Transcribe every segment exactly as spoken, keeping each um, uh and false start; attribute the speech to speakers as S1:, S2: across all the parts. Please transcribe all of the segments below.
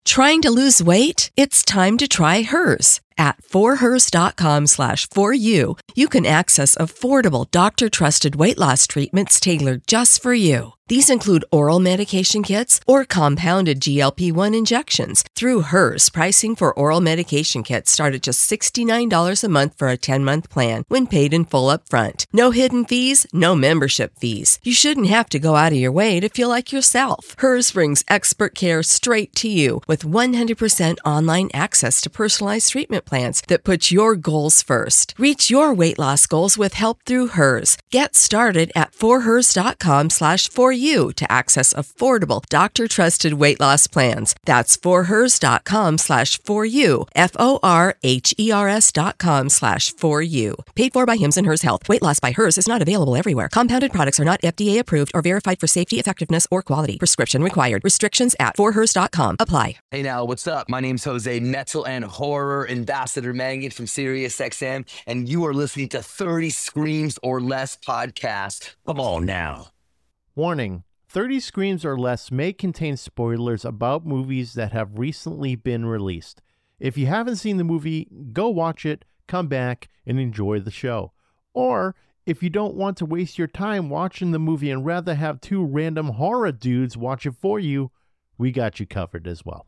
S1: Trying to lose weight? It's time to try Hers. At forhers.com slash for you, you can access affordable, doctor-trusted weight loss treatments tailored just for you. These include oral medication kits or compounded G L P one injections. Through Hers, pricing for oral medication kits start at just sixty-nine dollars a month for a ten-month plan when paid in full upfront. No hidden fees, no membership fees. You shouldn't have to go out of your way to feel like yourself. Hers brings expert care straight to you with one hundred percent online access to personalized treatment plans that put your goals first. Reach your weight loss goals with help through Hers. Get started at forhers.com slash for you to access affordable, doctor-trusted weight loss plans. That's forhers.com slash for you, F-O-R-H-E-R-S dot com slash for you. Paid for by Hims and Hers Health. Weight loss by Hers is not available everywhere. Compounded products are not F D A approved or verified for safety, effectiveness, or quality. Prescription required. Restrictions at forhers dot com apply.
S2: Hey now, what's up? My name's Jose, metal and horror ambassador magnet from SiriusXM, and you are listening to thirty Screams or Less podcast. Come on now.
S3: Warning, thirty Screams or Less may contain spoilers about movies that have recently been released. If you haven't seen the movie, go watch it, come back, and enjoy the show. Or, if you don't want to waste your time watching the movie and rather have two random horror dudes watch it for you, we got you covered as well.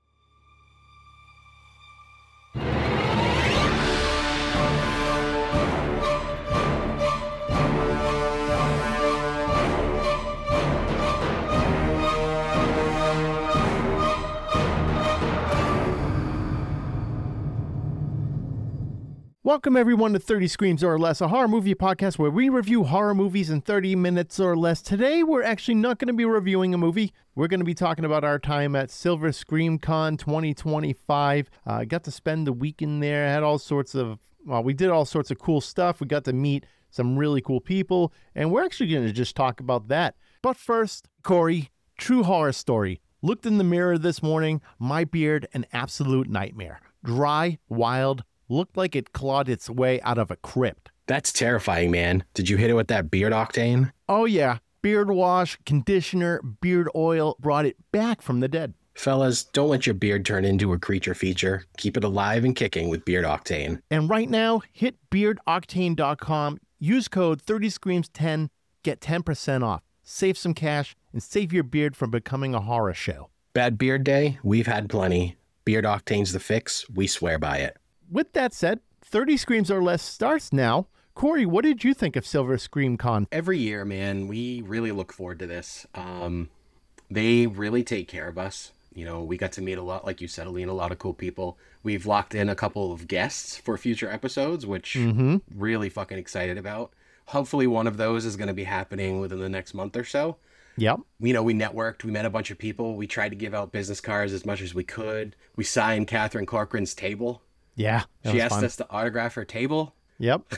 S3: Welcome everyone to thirty Screams or Less, a horror movie podcast where we review horror movies in thirty minutes or less. Today, we're actually not going to be reviewing a movie. We're going to be talking about our time at Silver Scream Con twenty twenty-five. I uh, got to spend the weekend there. Had all sorts of, well, we did all sorts of cool stuff. We got to meet some really cool people, and we're actually going to just talk about that. But first, Corey, true horror story. Looked in the mirror this morning, my beard, an absolute nightmare. Dry, wild, looked like it clawed its way out of a crypt.
S4: That's terrifying, man. Did you hit it with that beard octane?
S3: Oh yeah, beard wash, conditioner, beard oil brought it back from the dead.
S4: Fellas, don't let your beard turn into a creature feature. Keep it alive and kicking with Beard Octane.
S3: And right now, hit beard octane dot com, use code thirty screams ten, get ten percent off. Save some cash and save your beard from becoming a horror show.
S4: Bad beard day? We've had plenty. Beard Octane's the fix. We swear by it.
S3: With that said, thirty Screams or Less starts now. Corey, what did you think of Silver Scream Con?
S5: Every year, man, we really look forward to this. Um, they really take care of us. You know, we got to meet a lot, like you said, Aline, a lot of cool people. We've locked in a couple of guests for future episodes, which mm-hmm. really fucking excited about. Hopefully one of those is going to be happening within the next month or so.
S3: Yep.
S5: You know, we networked. We met a bunch of people. We tried to give out business cards as much as we could. We signed Catherine Corcoran's table.
S3: Yeah.
S5: She asked
S3: fun.
S5: us to autograph her table.
S3: Yep.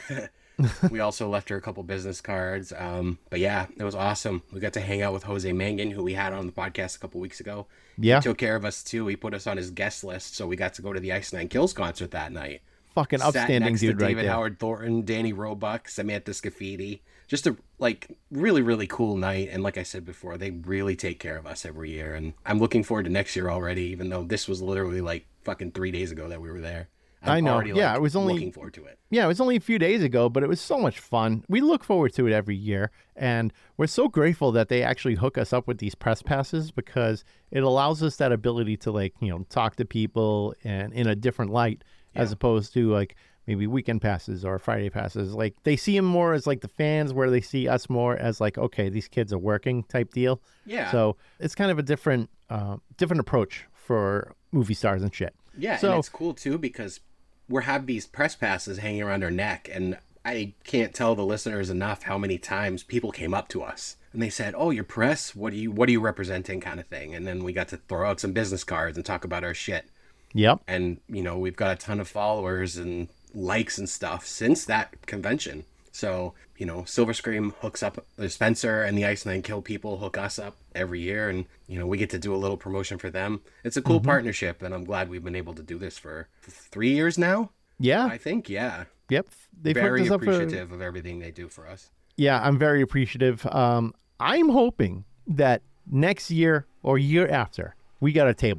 S5: We also left her a couple business cards. Um, but yeah, it was awesome. We got to hang out with Jose Mangan, who we had on the podcast a couple weeks ago.
S3: Yeah.
S5: He took care of us too. He put us on his guest list, so we got to go to the Ice Nine Kills concert that night.
S3: Fucking upstanding
S5: next
S3: dude
S5: to
S3: right
S5: David
S3: there.
S5: Howard Thornton, Danny Roebuck, Samantha Scafidi. Just a like really, really cool night. And like I said before, they really take care of us every year. And I'm looking forward to next year already, even though this was literally like fucking three days ago that we were there. I'm
S3: I know.
S5: Already,
S3: yeah,
S5: like,
S3: it was only
S5: looking forward to it.
S3: Yeah, it was only a few days ago, but it was so much fun. We look forward to it every year, and we're so grateful that they actually hook us up with these press passes because it allows us that ability to like, you know, talk to people and in a different light yeah. as opposed to like maybe weekend passes or Friday passes. Like they see them more as like the fans, where they see us more as like, okay, these kids are working type deal.
S5: Yeah.
S3: So it's kind of a different, uh, different approach for movie stars and shit.
S5: Yeah,
S3: so,
S5: and it's cool too because we have these press passes hanging around our neck, and I can't tell the listeners enough how many times people came up to us and they said, "Oh, your press? What are you? What are you representing?" kind of thing. And then we got to throw out some business cards and talk about our shit.
S3: Yep.
S5: And you know, we've got a ton of followers and likes and stuff since that convention. So you know, Silver Scream hooks up Spencer, and the Ice Nine Kill people hook us up every year, and you know, we get to do a little promotion for them. It's a cool mm-hmm. partnership, and I'm glad we've been able to do this for three years now.
S3: Yeah,
S5: I think yeah.
S3: Yep,
S5: they very appreciative for... of everything they do for us.
S3: Yeah, I'm very appreciative. Um, I'm hoping that next year or year after, we got a table there.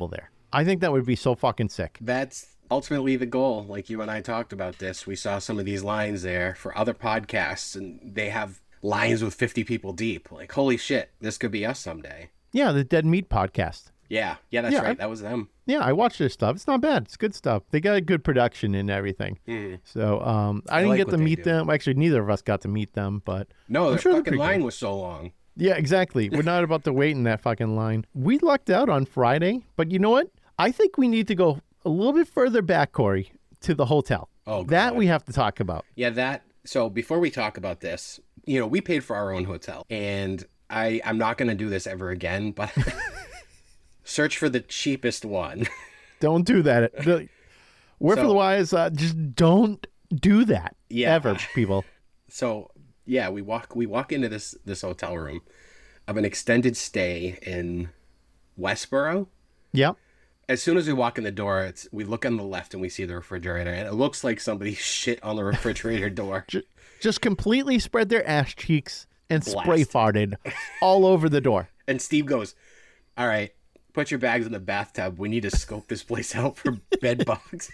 S3: I think that would be so fucking sick.
S5: That's ultimately the goal. Like you and I talked about this. We saw some of these lines there for other podcasts, and they have lines with fifty people deep. Like, holy shit, this could be us someday.
S3: Yeah, the Dead Meat podcast.
S5: Yeah, yeah, that's
S3: Yeah,
S5: right.
S3: I-
S5: That was them.
S3: Yeah, I watched their stuff. It's not bad. It's good stuff. They got a good production and everything.
S5: Mm.
S3: So um, I,
S5: I
S3: didn't
S5: like
S3: get
S5: what
S3: to
S5: they
S3: meet
S5: do.
S3: them. Actually, neither of us got to meet them, but
S5: No,
S3: I'm
S5: the
S3: sure they're
S5: fucking
S3: pretty
S5: line
S3: good.
S5: was so long.
S3: Yeah, exactly. We're not about to wait in that fucking line. We lucked out on Friday, but you know what? I think we need to go a little bit further back, Corey, to the hotel.
S5: Oh,
S3: that
S5: God.
S3: we have to talk about.
S5: Yeah, that. So before we talk about this, you know, we paid for our own hotel, and I, I'm not going to do this ever again, but search for the cheapest one.
S3: Don't do that. The, word for
S5: So-
S3: the wise, uh, just don't do that.
S5: Yeah.
S3: Ever, people.
S5: So yeah, we walk we walk into this this hotel room of an extended stay in Westboro.
S3: Yep.
S5: As soon as we walk in the door, it's we look on the left and we see the refrigerator, and it looks like somebody shit on the refrigerator door.
S3: Ju- Just completely spread their ass cheeks and
S5: Blast.
S3: spray farted all over the door.
S5: And Steve goes, "All right, put your bags in the bathtub. We need to scope this place out for bed bugs."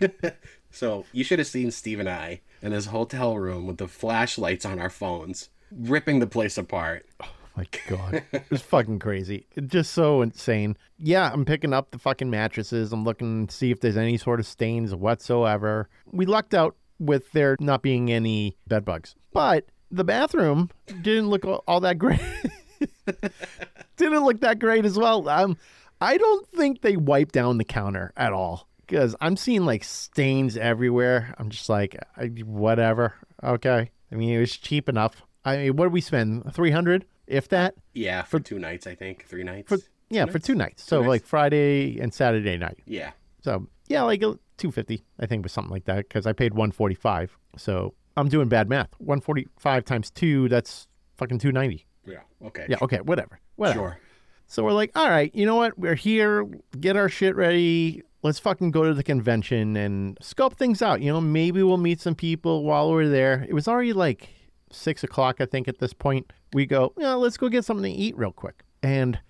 S5: So you should have seen Steve and I in this hotel room with the flashlights on our phones, ripping the place apart.
S3: My God, it's fucking crazy. It's just so insane. Yeah, I'm picking up the fucking mattresses. I'm looking to see if there's any sort of stains whatsoever. We lucked out with there not being any bed bugs, but the bathroom didn't look all all that great. Didn't look that great as well. Um, I don't think they wiped down the counter at all because I'm seeing like stains everywhere. I'm just like, I, whatever. Okay. I mean, it was cheap enough. I mean, what did we spend? three hundred, if that?
S5: Yeah, for, two nights, I think, three nights.
S3: For yeah, for two nights. So
S5: nights.
S3: like Friday and Saturday night.
S5: yeah,
S3: So yeah, like uh, two fifty, I think, was something like that because I paid one forty five. So I'm doing bad math. one forty five times two, that's fucking two ninety.
S5: yeah, okay,
S3: Yeah, okay, whatever, whatever.
S5: sure.
S3: So we're like, all right, you know what? We're here. Get our shit ready. Let's fucking go to the convention and scope things out. You know, maybe we'll meet some people while we're there. It was already like six o'clock, I think, at this point. We go, yeah, let's go get something to eat real quick. And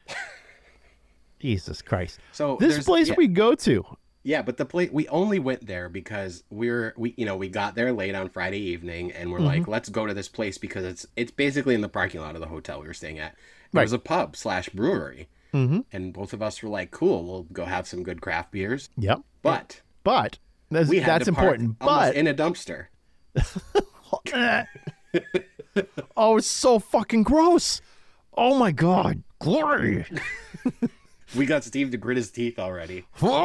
S3: Jesus Christ.
S5: So
S3: This
S5: there's-
S3: place
S5: yeah.
S3: we go to.
S5: Yeah, but the place we only went there because we're we you know we got there late on Friday evening, and we're
S3: Mm-hmm.
S5: like, let's go to this place because it's it's basically in the parking lot of the hotel we were staying at. It
S3: Right.
S5: was a pub slash brewery,
S3: Mm-hmm.
S5: and both of us were like, cool, we'll go have some good craft beers.
S3: Yep.
S5: But
S3: But that's,
S5: we had
S3: that's
S5: to park
S3: important.
S5: almost
S3: But
S5: in a dumpster.
S3: oh, it's so fucking gross. Oh my God. Glory.
S5: We got Steve to grit his teeth already.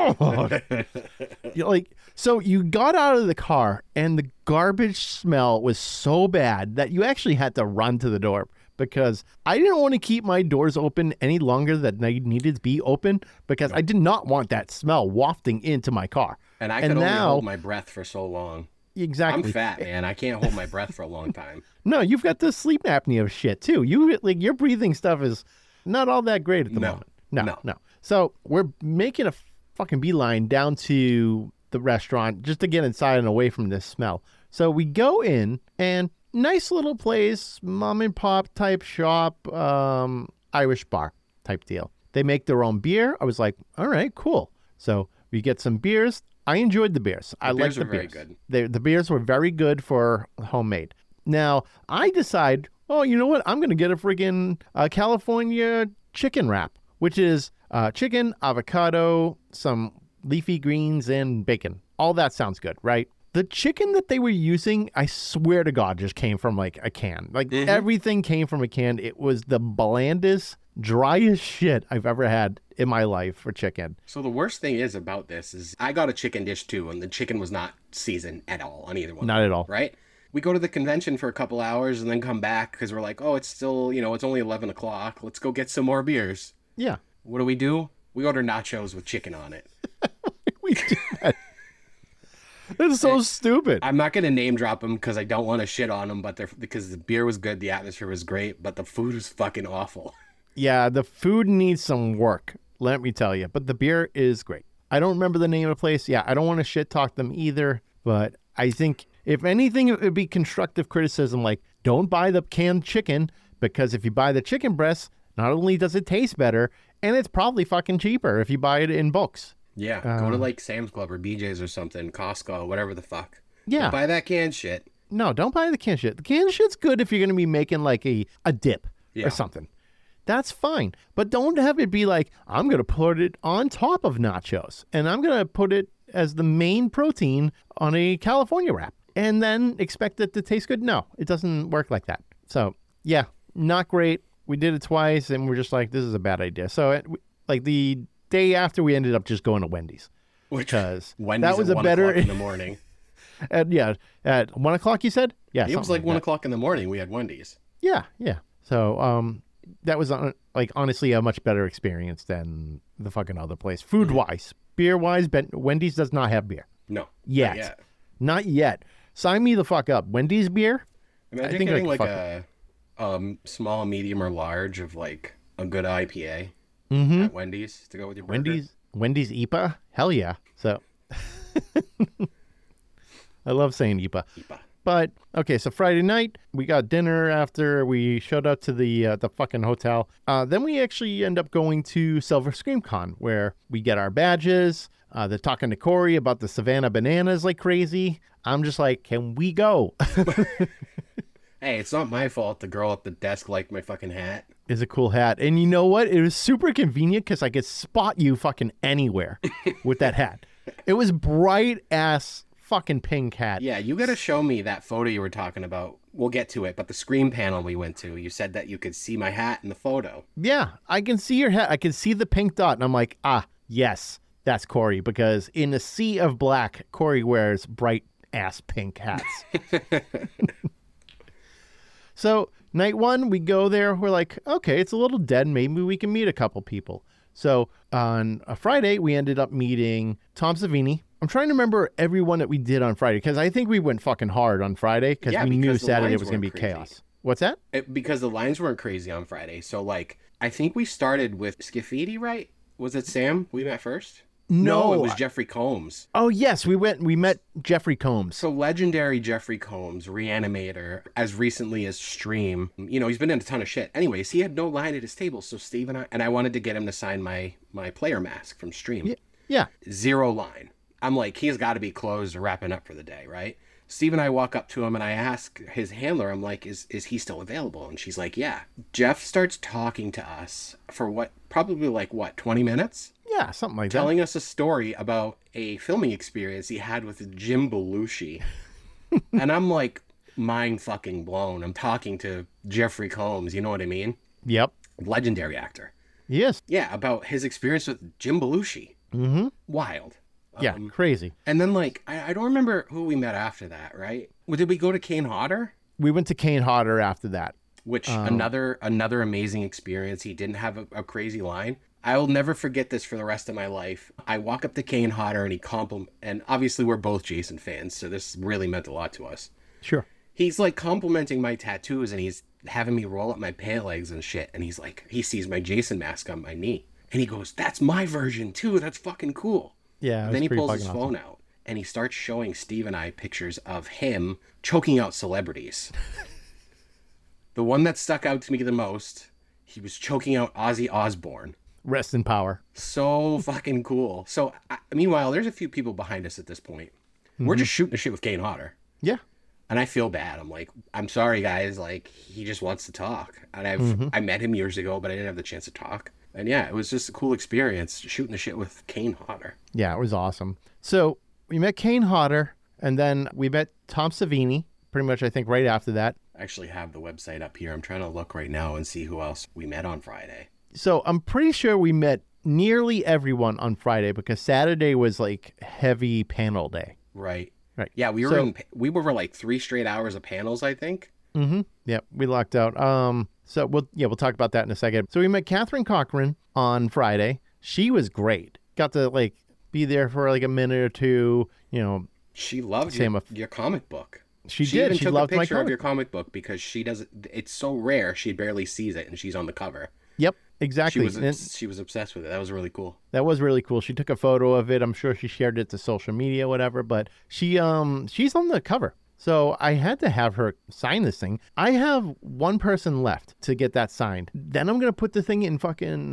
S3: You're like, so you got out of the car and the garbage smell was so bad that you actually had to run to the door because I didn't want to keep my doors open any longer than they needed to be open because I did not want that smell wafting into my car.
S5: And I
S3: And
S5: could only
S3: now-
S5: hold my breath for so long.
S3: Exactly.
S5: I'm fat, man. I can't hold my breath for a long time.
S3: No, you've got the sleep apnea shit too. You like your breathing stuff is not all that great at the
S5: No.
S3: moment. No,
S5: No.
S3: no. So we're making a fucking beeline down to the restaurant just to get inside and away from this smell. So we go in and nice little place, mom and pop type shop, um, Irish bar type deal. They make their own beer. I was like, all right, cool. So we get some beers. I enjoyed the beers. I liked
S5: beers
S3: the
S5: were very
S3: beers.
S5: good.
S3: They, the beers were very good for homemade. Now, I decide, oh, you know what? I'm going to get a friggin' uh, California chicken wrap, which is uh, chicken, avocado, some leafy greens, and bacon. All that sounds good, right? The chicken that they were using, I swear to God, just came from like a can. Like everything came from a can. It was the blandest, driest shit I've ever had in my life for chicken.
S5: So the worst thing is about this is I got a chicken dish too, and the chicken was not seasoned at all on either one.
S3: Not at all.
S5: Right? We go to the convention for a couple hours and then come back because we're like, oh, it's still, you know, it's only eleven o'clock. Let's go get some more beers.
S3: Yeah.
S5: What do we do? We order nachos with chicken on it.
S3: We did that. It's so stupid.
S5: I'm not gonna name drop them because I don't want to shit on them, but they're because the beer was good, the atmosphere was great, but the food was fucking awful.
S3: Yeah, the food needs some work, let me tell you. But the beer is great. I don't remember the name of the place. Yeah, I don't want to shit talk them either. But I think, if anything, it would be constructive criticism like, don't buy the canned chicken because if you buy the chicken breast, not only does it taste better, And it's probably fucking cheaper if you buy it in books.
S5: Yeah,
S3: Uh,
S5: go to like Sam's Club or B J's or something, Costco, whatever the fuck.
S3: Yeah.
S5: Don't buy that canned shit.
S3: No, don't buy the canned shit. The canned shit's good if you're going to be making like a, a dip
S5: Yeah.
S3: or something. That's fine. But don't have it be like, I'm going to put it on top of nachos and I'm going to put it as the main protein on a California wrap and then expect it to taste good. No, it doesn't work like that. So, yeah, not great. We did it twice and we're just like, this is a bad idea. So, it, like the day after, we ended up just going to Wendy's.
S5: Which
S3: Because
S5: Wendy's
S3: that was
S5: at
S3: a
S5: one
S3: better
S5: o'clock in the morning.
S3: at, yeah, at one o'clock, you said? Yeah,
S5: It was
S3: something
S5: like one
S3: that.
S5: o'clock in the morning. We had Wendy's.
S3: Yeah, yeah. So, um, that was uh, like honestly a much better experience than the fucking other place. Food wise, beer wise, ben- Wendy's does not have beer
S5: No,
S3: yet.
S5: not yet.
S3: Not yet. Sign me the fuck up. Wendy's beer.
S5: Imagine
S3: I think
S5: getting
S3: like
S5: like
S3: fuck
S5: a um small, medium, or large of like a good I P A
S3: Mm-hmm.
S5: at Wendy's to go with your burger.
S3: Wendy's. Wendy's I P A. Hell yeah. So. I love saying I P A.
S5: I P A.
S3: But okay, so Friday night we got dinner after we showed up to the uh, the fucking hotel. Uh, then we actually end up going to Silver Scream Con where we get our badges. Uh, they're talking to Corey about the Savannah bananas like crazy. I'm just like, can we go?
S5: Hey, it's not my fault the girl at the desk liked my fucking hat.
S3: It's a cool hat, and you know what? It was super convenient because I could spot you fucking anywhere with that hat. It was bright ass fucking pink hat.
S5: Yeah, you gotta show me that photo you were talking about. We'll get to it, but the Scream panel we went to, you said that you could see my hat in the photo.
S3: Yeah, I can see your hat. I can see the pink dot, and I'm like, ah, yes, that's Corey, because in a sea of black, Corey wears bright ass pink hats. So night one, we go there. We're like, okay, it's a little dead. Maybe we can meet a couple people. So on a Friday, we ended up meeting Tom Savini. I'm trying to remember everyone that we did on Friday because I think we went fucking hard on Friday because
S5: Yeah,
S3: we knew
S5: because the
S3: Saturday
S5: lines
S3: was going to be
S5: weren't crazy.
S3: chaos. What's that?
S5: It, because the lines weren't crazy on Friday. So, like, I think we started with Scafidi, right? Was it Sam we met first?
S3: No.
S5: it was Jeffrey Combs.
S3: Oh, yes, we went. We met Jeffrey Combs.
S5: So legendary Jeffrey Combs, Reanimator, as recently as Stream. You know, he's been in a ton of shit. Anyways, he had no line at his table. So Steve and I, and I wanted to get him to sign my my player mask from Stream.
S3: Yeah. Yeah.
S5: Zero line. I'm like, he's got to be closed or wrapping up for the day, right? Steve and I walk up to him and I ask his handler, I'm like, is is he still available? And she's like, yeah. Jeff starts talking to us for what, probably like what, twenty minutes?
S3: Yeah, something like that.
S5: Telling us a story about a filming experience he had with Jim Belushi. And I'm like, mind fucking blown. I'm talking to Jeffrey Combs, you know what I mean?
S3: Yep.
S5: Legendary actor.
S3: Yes.
S5: Yeah, about his experience with Jim Belushi.
S3: Mm-hmm.
S5: Wild.
S3: Yeah,
S5: Um,
S3: crazy.
S5: And then, like, I, I don't remember who we met after that, right? Well, did we go to Kane Hodder?
S3: We went to Kane Hodder after that.
S5: Which,
S3: Um,
S5: another another amazing experience. He didn't have a, a crazy line. I will never forget this for the rest of my life. I walk up to Kane Hodder and he compliment, and obviously we're both Jason fans, so this really meant a lot to us.
S3: Sure.
S5: He's like complimenting my tattoos and he's having me roll up my pant legs and shit. And he's like, he sees my Jason mask on my knee. And he goes, that's my version too. That's fucking cool.
S3: Yeah. it
S5: And
S3: was
S5: then he
S3: pretty
S5: pulls his
S3: fucking
S5: phone
S3: awesome.
S5: out and he starts showing Steve and I pictures of him choking out celebrities. The one that stuck out to me the most, he was choking out Ozzy Osbourne.
S3: Rest in power.
S5: So fucking cool. So, I, meanwhile, there's a few people behind us at this point.
S3: Mm-hmm.
S5: We're just shooting the shit with Kane Hodder.
S3: Yeah.
S5: And I feel bad. I'm like, I'm sorry, guys. Like, he just wants to talk. And I've
S3: Mm-hmm.
S5: I met him years ago, but I didn't have the chance to talk. And yeah, it was just a cool experience shooting the shit with Kane Hodder.
S3: Yeah, it was awesome. So we met Kane Hodder, and then we met Tom Savini, pretty much, I think, right after that.
S5: I actually have the website up here. I'm trying to look right now and see who else we met on Friday.
S3: So I'm pretty sure we met nearly everyone on Friday because Saturday was like heavy panel day.
S5: Right.
S3: Right.
S5: Yeah, we were
S3: So-
S5: in, we were for like three straight hours of panels, I think.
S3: Mm-hmm. Yep, we locked out. Um, so we'll yeah, we'll talk about that in a second. So we met Catherine Cochran on Friday. She was great. Got to like be there for like a minute or two. You know,
S5: She loved
S3: Same
S5: your,
S3: with-
S5: your comic book.
S3: she,
S5: She
S3: did.
S5: even
S3: She
S5: took
S3: loved
S5: a
S3: my
S5: picture of
S3: comic.
S5: your comic book because she doesn't. It's so rare she barely sees it, and she's on the cover.
S3: Yep,
S5: She
S3: exactly.
S5: was
S3: And
S5: obs- she was obsessed with it. That was really cool.
S3: that was really cool. She took a photo of it. I'm sure she shared it to social media, whatever. But she um she's on the cover. So I had to have her sign this thing. I have one person left to get that signed. Then I'm gonna put the thing in fucking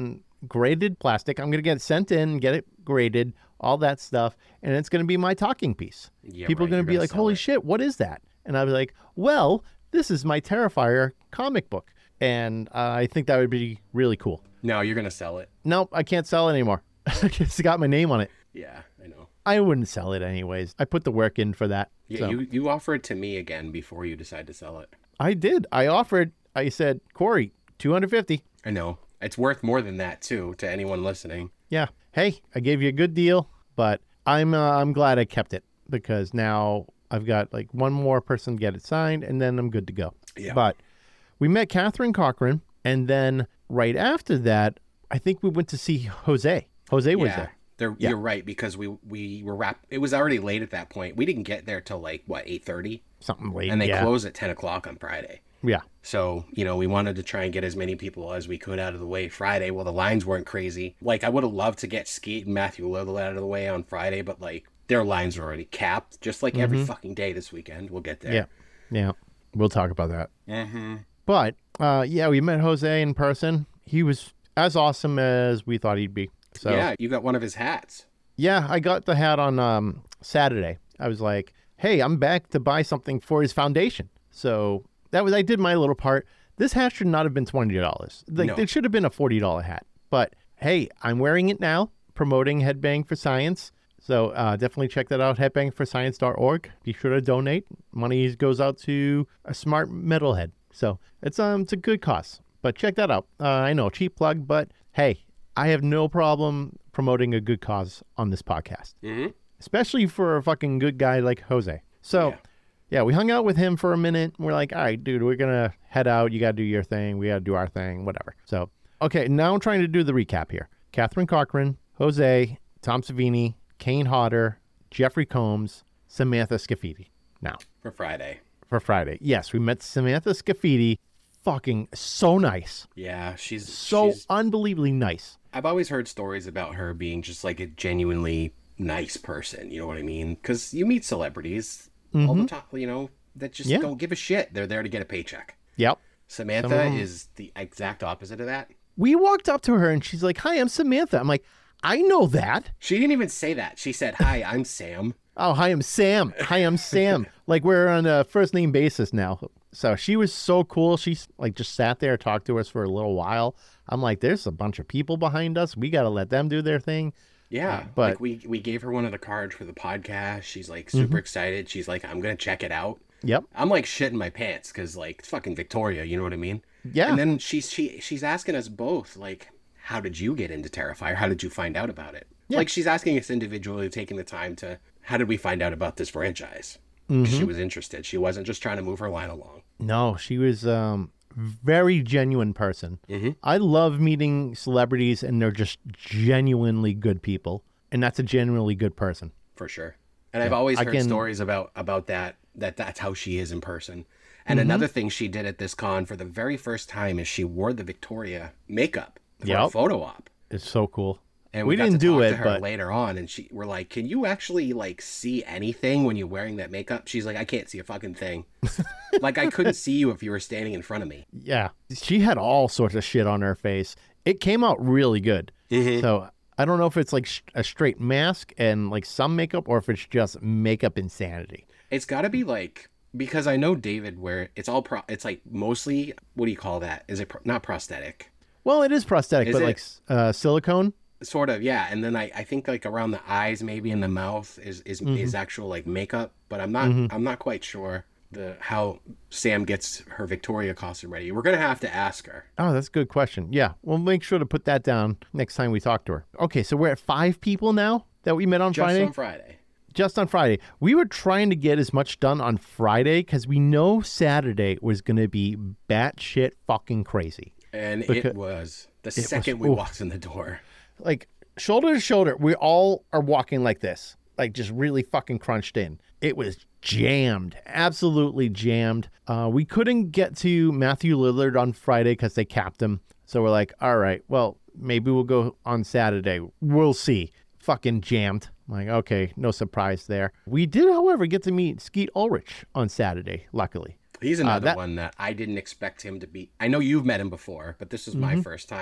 S3: graded plastic. I'm going to get it sent in, get it graded, all that stuff, and it's going to be my talking piece.
S5: Yeah,
S3: People
S5: right,
S3: are going to be
S5: you're gonna
S3: like,
S5: sell
S3: holy
S5: it.
S3: shit, what is that? And I was like, well, this is my Terrifier comic book. And uh, I think that would be really cool.
S5: No, you're going to sell it.
S3: Nope, I can't sell it anymore. It's got my name on it.
S5: Yeah, I know.
S3: I wouldn't sell it anyways. I put the work in for that.
S5: Yeah,
S3: so.
S5: you, you offer it to me again before you decide to sell it.
S3: I did. I offered, I said, Corey, two hundred fifty.
S5: I know. It's worth more than that, too, to anyone listening.
S3: Yeah. Hey, I gave you a good deal, but I'm uh, I'm glad I kept it because now I've got like one more person get it signed and then I'm good to go.
S5: Yeah.
S3: But we met Catherine Cochran, and then right after that, I think we went to see Jose. Jose was
S5: yeah,
S3: there.
S5: They're,
S3: Yeah.
S5: You're right, because we we were wrap. It was already late at that point. We didn't get there till like, what, eight thirty?
S3: Something late.
S5: And they
S3: yeah.
S5: close at ten o'clock on Friday.
S3: Yeah.
S5: So, you know, we wanted to try and get as many people as we could out of the way Friday while the lines weren't crazy. Like, I would have loved to get Skeet and Matthew Lillard out of the way on Friday, but, like, their lines are already capped, just like every fucking day this weekend. We'll get there.
S3: Yeah. Yeah. We'll talk about that.
S5: Mm-hmm.
S3: But, uh, yeah, we met Jose in person. He was as awesome as we thought he'd be. So,
S5: Yeah, you got one of his hats.
S3: yeah, I got the hat on um, Saturday. I was like, hey, I'm back to buy something for his foundation. So that was, I did my little part. This hat should not have been twenty dollars. Like,
S5: No.
S3: It should have been a forty dollars hat. But hey, I'm wearing it now, promoting Headbang for Science. So uh, definitely check that out, headbang for science dot org. Be sure to donate. Money goes out to a smart metalhead. So it's um it's a good cause. But check that out. Uh, I know, cheap plug, but hey, I have no problem promoting a good cause on this podcast.
S5: Mm-hmm.
S3: Especially for a fucking good guy like Jose. So,
S5: Yeah.
S3: yeah. we hung out with him for a minute. We're like, all right, dude, we're going to head out. You got to do your thing. We got to do our thing, whatever. So, okay, now I'm trying to do the recap here. Catherine Cochran, Jose, Tom Savini, Kane Hodder, Jeffrey Combs, Samantha Scafidi. Now,
S5: For Friday.
S3: for Friday. Yes, we met Samantha Scafidi. Fucking so nice.
S5: Yeah, she's
S3: So
S5: she's,
S3: unbelievably nice.
S5: I've always heard stories about her being just like a genuinely nice person. You know what I mean? Because you meet celebrities all the time, you know, that just
S3: Mm-hmm. Yeah.
S5: don't give a shit. They're there to get a paycheck.
S3: Yep.
S5: Samantha
S3: them-
S5: is the exact opposite of that.
S3: We walked up to her and she's like, hi, I'm Samantha. I'm like, I know that.
S5: She didn't even say that. She said, "Hi, I'm Sam."
S3: Oh, hi, I'm Sam. Hi, I'm Sam. Like, we're on a first name basis now. So she was so cool. She's like just sat there, talked to us for a little while. I'm like, there's a bunch of people behind us. We got to let them do their thing.
S5: Yeah,
S3: but-
S5: like we we gave her one of the cards for the podcast. She's like super
S3: Mm-hmm.
S5: excited. She's like, "I'm gonna check it out."
S3: Yep.
S5: I'm like shitting my pants because like it's fucking Victoria. You know what I mean?
S3: Yeah.
S5: And then she's she she's asking us both like, "How did you get into Terrifier? How did you find out about it?"
S3: Yeah.
S5: Like she's asking us individually, taking the time to, "How did we find out about this franchise?" 'Cause She was interested. She wasn't just trying to move her line along.
S3: No, she was um very genuine person.
S5: Mhm.
S3: I love meeting celebrities and they're just genuinely good people. And that's a genuinely good person.
S5: For sure. And I've always
S3: I
S5: heard
S3: can-
S5: stories about about that that that's how she is in person. And
S3: Mm-hmm.
S5: another thing she did at this con for the very first time is she wore the Victoria makeup for a
S3: Yep.
S5: photo op.
S3: It's so cool.
S5: And
S3: We
S5: we, got
S3: didn't
S5: to
S3: do
S5: talk
S3: it,
S5: to her
S3: but-
S5: later on, and she we're like, "Can you actually like see anything when you're wearing that makeup?" She's like, "I can't see a fucking thing. Like I couldn't see you if you were standing in front of me."
S3: Yeah. She had all sorts of shit on her face. It came out really good. So I don't know if it's like sh- a straight mask and like some makeup or if it's just makeup insanity.
S5: It's got to be like because I know David, where it's all pro. It's like mostly what do you call that? Is it pro- not prosthetic?
S3: Well, it is prosthetic,
S5: Is
S3: but
S5: it?
S3: like uh, silicone.
S5: Sort of, yeah. And then I, I think like around the eyes, maybe in the mouth is is,
S3: Mm-hmm.
S5: is actual like makeup, but I'm not I'm not quite sure the how Sam gets her Victoria costume ready. We're gonna have to ask her.
S3: Oh, that's a good question. Yeah, we'll make sure to put that down next time we talk to her. Okay, so we're at five people now that we met on
S5: Just
S3: Friday.
S5: on Friday.
S3: Just on Friday. We were trying to get as much done on Friday because we know Saturday was going to be batshit fucking crazy.
S5: And
S3: Because-
S5: it was the second we
S3: oof.
S5: walked in the door.
S3: Like shoulder to shoulder, we all are walking like this, like just really fucking crunched in. It was jammed, absolutely jammed. Uh, we couldn't get to Matthew Lillard on Friday because they capped him. So we're like, all right, well, maybe we'll go on Saturday. We'll see. Fucking jammed. I'm like, okay, no surprise there. We did, however, get to meet Skeet Ulrich on Saturday, luckily.
S5: He's another
S3: that-
S5: one that I didn't expect him to be. I know you've met him before, but this was my
S3: Mm-hmm.
S5: first time.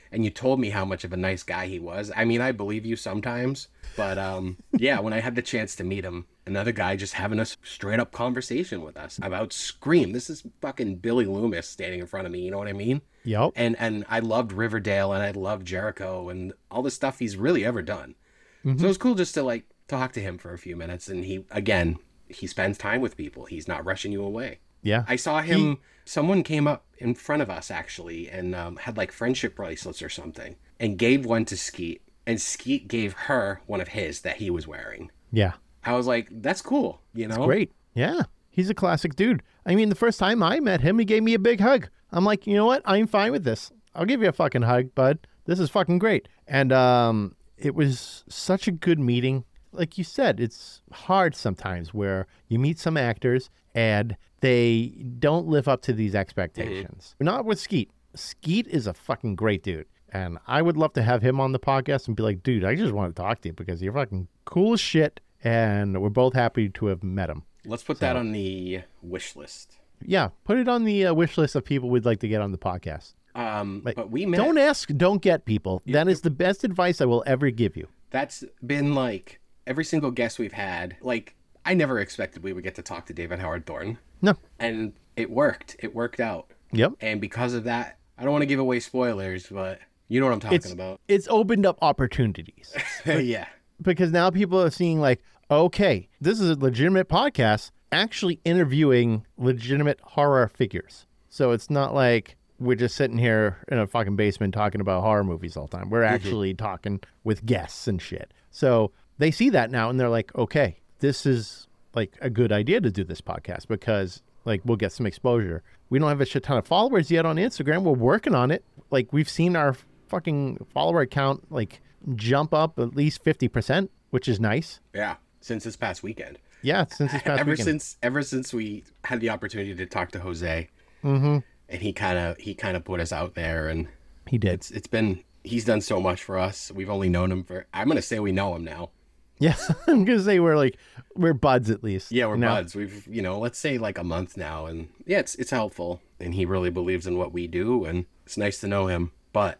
S5: and you told me how much of a nice guy he was. I mean, I believe you sometimes, but um, yeah, when I had the chance to meet him, another guy just having a straight up conversation with us about Scream. This is fucking Billy Loomis standing in front of me. You know what I mean?
S3: Yep.
S5: And and I loved Riverdale, and I loved Jericho, and all the stuff he's really ever done. Mm-hmm. So it was cool just to like talk to him for a few minutes. And he, again, he spends time with people. He's not rushing you away.
S3: Yeah.
S5: I saw him. He... Someone came up in front of us actually, and um, had like friendship bracelets or something, and gave one to Skeet, and Skeet gave her one of his that he was wearing.
S3: Yeah.
S5: I was like, that's cool. You know,
S3: it's great. Yeah. He's a classic dude. I mean, the first time I met him, he gave me a big hug. I'm like, you know what? I'm fine with this. I'll give you a fucking hug, bud. This is fucking great. And um, it was such a good meeting. Like you said, it's hard sometimes where you meet some actors and they don't live up to these expectations. Mm-hmm. Not with Skeet. Skeet is a fucking great dude. And I would love to have him on the podcast and be like, dude, I just want to talk to you because you're fucking cool as shit. And we're both happy to have met him.
S5: Let's put so, that on the wish list.
S3: Yeah, put it on the uh, wish list of people we'd like to get on the podcast.
S5: Um,
S3: like,
S5: but we met...
S3: Don't ask, don't get people. That is the best advice I will ever give you.
S5: That's been like every single guest we've had. Like, I never expected we would get to talk to David Howard Thornton.
S3: No.
S5: And it worked. It worked out.
S3: Yep.
S5: And because of that, I don't want to give away spoilers, but you know what I'm talking
S3: it's,
S5: about.
S3: It's opened up opportunities.
S5: Yeah.
S3: Because now people are seeing like, okay, this is a legitimate podcast actually interviewing legitimate horror figures. So it's not like we're just sitting here in a fucking basement talking about horror movies all the time. We're actually mm-hmm. talking with guests and shit. So they see that now and they're like, okay, this is like a good idea to do this podcast because like we'll get some exposure. We don't have a shit ton of followers yet on Instagram. We're working on it. Like we've seen our fucking follower count like jump up at least fifty percent, which is nice.
S5: Yeah. Since this past weekend.
S3: Yeah, since this past
S5: ever
S3: weekend.
S5: since ever since we had the opportunity to talk to Jose,
S3: mm-hmm.
S5: and he kind of he kind of put us out there, and
S3: he did.
S5: It's it's been he's done so much for us. We've only known him for I'm gonna say we know him now.
S3: Yeah, I'm gonna say we're like we're buds at least.
S5: Yeah, we're
S3: you know?
S5: buds. We've you know let's say like a month now, and yeah, it's it's helpful, and he really believes in what we do, and it's nice to know him. But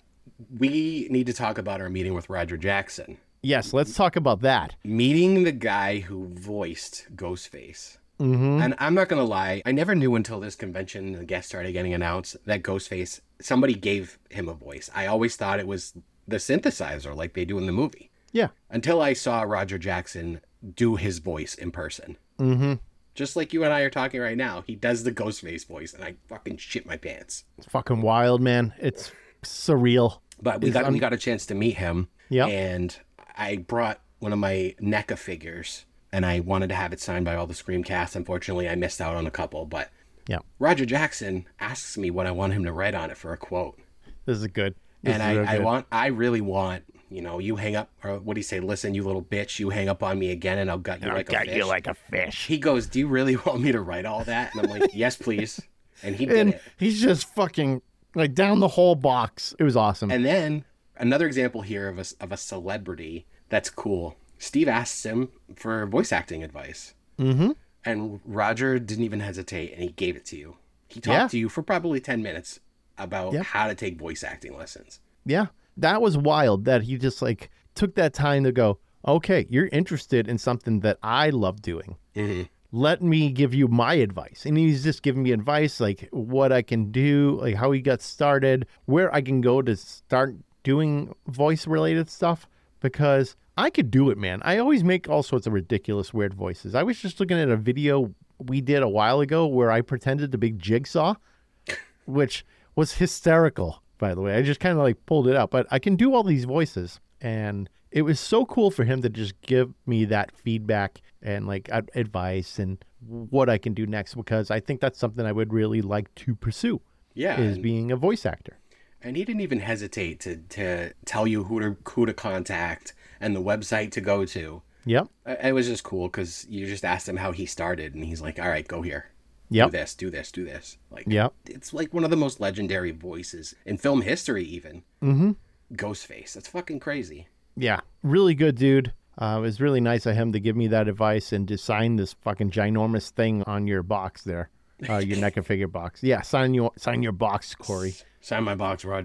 S5: we need to talk about our meeting with Roger Jackson.
S3: Yes, let's talk about that.
S5: Meeting the guy who voiced Ghostface.
S3: Mm-hmm.
S5: And I'm not going to lie, I never knew until this convention, the guests started getting announced, that Ghostface, somebody gave him a voice. I always thought it was the synthesizer like they do in the movie.
S3: Yeah.
S5: Until I saw Roger Jackson do his voice in person.
S3: Mm-hmm.
S5: Just like you and I are talking right now, he does the Ghostface voice, and I fucking shit my pants.
S3: It's fucking wild, man. It's surreal.
S5: But we
S3: it's
S5: got
S3: un-
S5: we got a chance to meet him.
S3: Yeah.
S5: And I brought one of my NECA figures, and I wanted to have it signed by all the Scream cast. Unfortunately, I missed out on a couple, but
S3: yeah.
S5: Roger Jackson asks me what I want him to write on it for a quote.
S3: This is good. This
S5: and
S3: is
S5: I,
S3: good.
S5: I want, I really want, you know, you hang up, or what do you say? Listen, you little bitch, you hang up on me again, and I'll gut you
S3: and
S5: like
S3: I'll
S5: a
S3: gut
S5: fish.
S3: you like a fish.
S5: He goes, do you really want me to write all that? And I'm like, yes, please. And he did
S3: and
S5: it.
S3: He's just fucking like down the whole box. It was awesome.
S5: And then another example here of a, of a celebrity that's cool. Steve asks him for voice acting advice.
S3: Mm-hmm.
S5: And Roger didn't even hesitate, and he gave it to you. He talked
S3: yeah.
S5: to you for probably ten minutes about
S3: yep.
S5: how to take voice acting lessons.
S3: Yeah, that was wild that he just like took that time to go, okay, you're interested in something that I love doing.
S5: Mm-hmm.
S3: Let me give you my advice. And he's just giving me advice, like what I can do, like how he got started, where I can go to start doing voice related stuff. Because I could do it, man. I always make all sorts of ridiculous, weird voices. I was just looking at a video we did a while ago where I pretended to be Jigsaw, which was hysterical, by the way. I just kind of like pulled it out. But I can do all these voices. And it was so cool for him to just give me that feedback and like advice and what I can do next. Because I think that's something I would really like to pursue.
S5: Yeah.
S3: Is being a voice actor.
S5: And he didn't even hesitate to, to tell you who to who to contact and the website to go to.
S3: Yep.
S5: It was just cool because you just asked him how he started, and he's like, all right, go here.
S3: Yep.
S5: Do this, do this, do this. Like,
S3: yep.
S5: It's like one of the most legendary voices in film history, even.
S3: Mm-hmm.
S5: Ghostface. That's fucking crazy.
S3: Yeah. Really good dude. Uh, it was really nice of him to give me that advice and to sign this fucking ginormous thing on your box there. Uh, your NECA figure box. Yeah, sign your sign your box, Corey.
S5: Sign my box, Roger.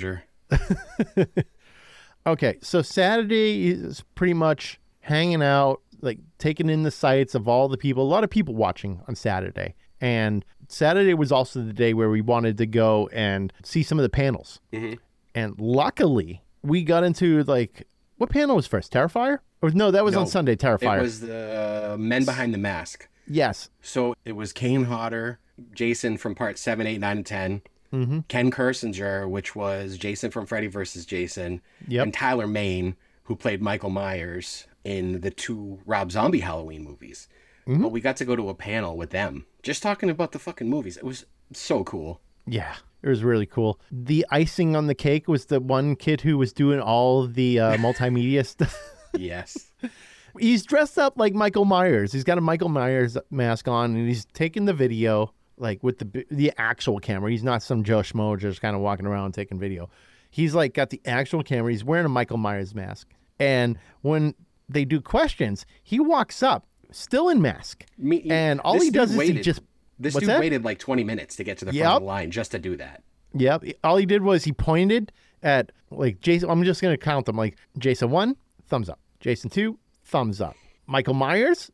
S3: Okay, so Saturday is pretty much hanging out, like taking in the sights of all the people. A lot of people watching on Saturday. And Saturday was also the day where we wanted to go and see some of the panels.
S5: Mm-hmm.
S3: And luckily, we got into like, what panel was first? Terrifier? Or no, that was
S5: No,
S3: on Sunday, Terrifier.
S5: It was the Men Behind the Mask.
S3: Yes.
S5: So it was Kane Hodder, Jason from part seven, eight, nine, and ten.
S3: Mm-hmm.
S5: Ken Kersinger, which was Jason from Freddy versus Jason.
S3: Yep.
S5: And Tyler Mane, who played Michael Myers in the two Rob Zombie Halloween movies.
S3: Mm-hmm.
S5: But we got to go to a panel with them, just talking about the fucking movies. It was so cool.
S3: Yeah, it was really cool. The icing on the cake was the one kid who was doing all the uh, multimedia stuff.
S5: Yes.
S3: He's dressed up like Michael Myers. He's got a Michael Myers mask on, and he's taking the video like with the the actual camera. He's not some Joe Schmo just kind of walking around taking video. He's like got the actual camera. He's wearing a Michael Myers mask. And when they do questions, he walks up still in mask.
S5: Me,
S3: and all
S5: this
S3: he does
S5: dude
S3: is
S5: waited,
S3: he just
S5: This
S3: what's
S5: dude
S3: that?
S5: waited like twenty minutes to get to the
S3: Yep.
S5: front of the line just to do that.
S3: Yep. All he did was he pointed at like Jason. I'm just going to count them like Jason one, thumbs up. Jason two, thumbs up. Michael Myers,